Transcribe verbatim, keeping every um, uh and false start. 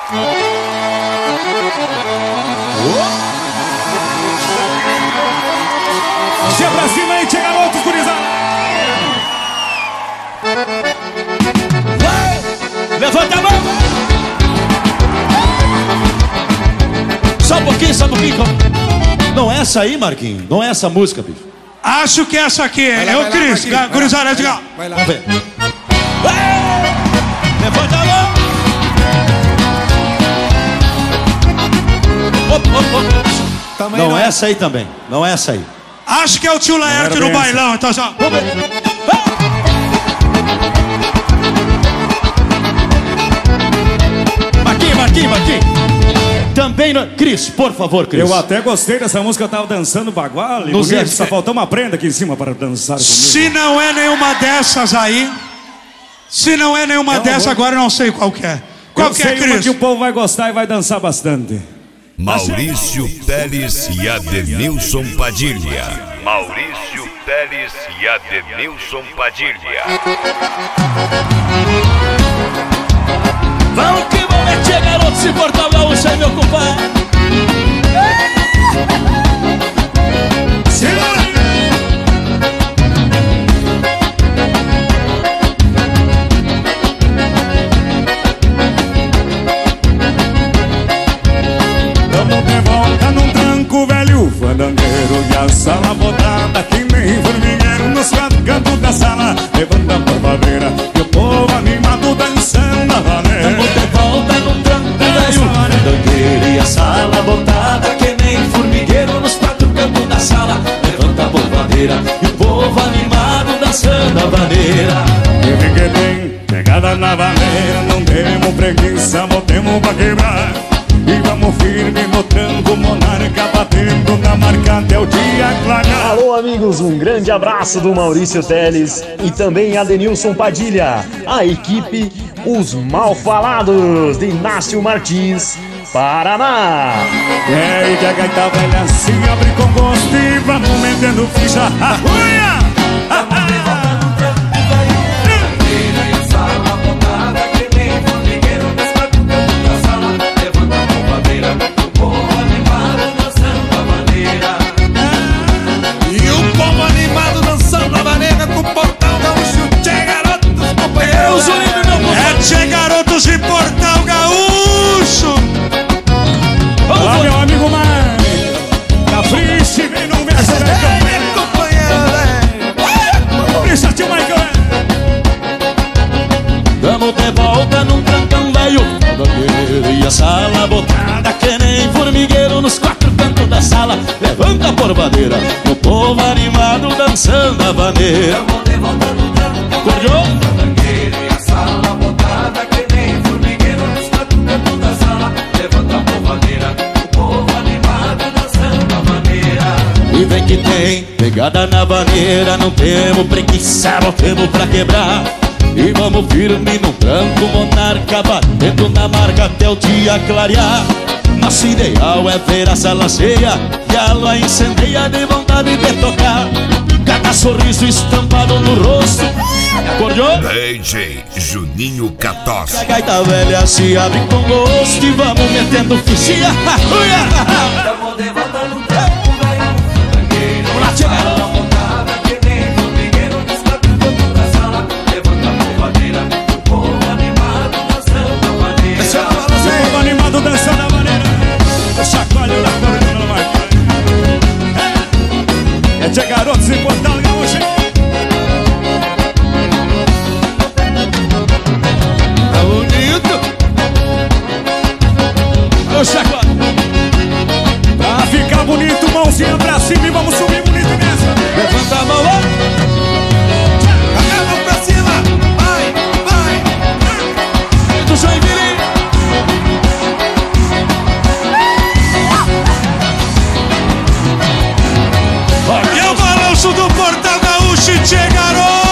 Chega pra cima aí, chega garotos, gurizada. Levanta a mão. Só um pouquinho, só um pouquinho. Não é essa aí, Marquinhos. Não é essa música, bicho. Acho que é essa aqui. Lá, É o Cris. Gurizada, diga. Vai lá. Vamos ver. Levanta a mão. Op, op, op. Também Não não é é. essa aí também. Não é essa aí. Acho que é o tio Laerte no bailão. Então já. Vamos ver. Marquinhos, Marquinhos, Marquinhos. Também não... Cris, por favor, Cris. Eu até gostei dessa música, eu tava dançando bagual. No Zé- Só faltou uma prenda aqui em cima para dançar comigo. Se não é nenhuma dessas aí. Se não é nenhuma Não, dessas, vou- agora eu não sei qual que é. Qual Eu que é, sei uma Cris? que o povo vai gostar e vai dançar bastante. Maurício Teles e Adenilson Padilha. Maurício Teles e Adenilson Padilha. Vamos que vamos, é tia garoto, se portar gaúcho aí, meu compadre. Tamo de volta num tranco velho fandangueiro e a sala botada que nem formigueiro nos quatro cantos da sala. Levanta a porvadeira e o povo animado dançando a vaneira. Tamo de volta num tranco velho fandangueiro e a sala botada que nem formigueiro nos quatro cantos da sala. Levanta a polvadeira e o povo animado dançando a vaneira. E fique bem, pegada na vaneira, não temos preguiça, botemos pra quebrar. E vamos firme no tranco, monarca batendo na marca até o dia clarear. Alô, amigos, um grande abraço do Maurício Teles e também Adenilson Padilha, a equipe Os Malfalados de Inácio Martins, Paraná. É, e que a gaita velha se abre com gosto e vamos metendo ficha. Arruia! E o povo animado dançando a vaneira com o portal gaúcho. Tchê, garotos, companheiros. É Tchê Garotos e Portal Gaúcho. Olá, meu amigo Mar. Capriche, vem no verso da campanha. Capricha, tio Michael. Tamo de volta num trancão velho fandangueiro e a sala botada que nem formigueiro nos quatro cantos da sala. Levanta a porvadeira, o povo animado dançando a vaneira. Tamo de volta num trancão velho fandangueiro e a sala botada que nem formigueiro nos quatro cantos da sala. Levanta a porvadeira, o povo animado dançando a vaneira. E vem que tem pegada na vaneira, não temos preguiça, botemos pra quebrar. E vamos firme no tranco, monarca batendo na marca até o dia clarear. Nosso ideal é ver a sala cheia e a lua incendeia de vontade de tocar. Cada sorriso estampado no rosto. Acordou? D J Juninho Catos. A gaita velha se abre com gosto e vamos metendo fichinha. Tamo de volta no tranco, velho. Vamos lá, tia garoto. Dançando a maneira, chacoalho da corda na máquina. É, é Tchê Garotos e Portal Gaúcho. Tá bonito. Ô, chacoalho. Pra ficar bonito, mãozinha pra cima e vamos subir bonito nessa. Levanta a mão, ó. A mão pra cima. Vai, vai. Do Joinville. E o balanço do Portal Gaúcho, Tchê Garotos.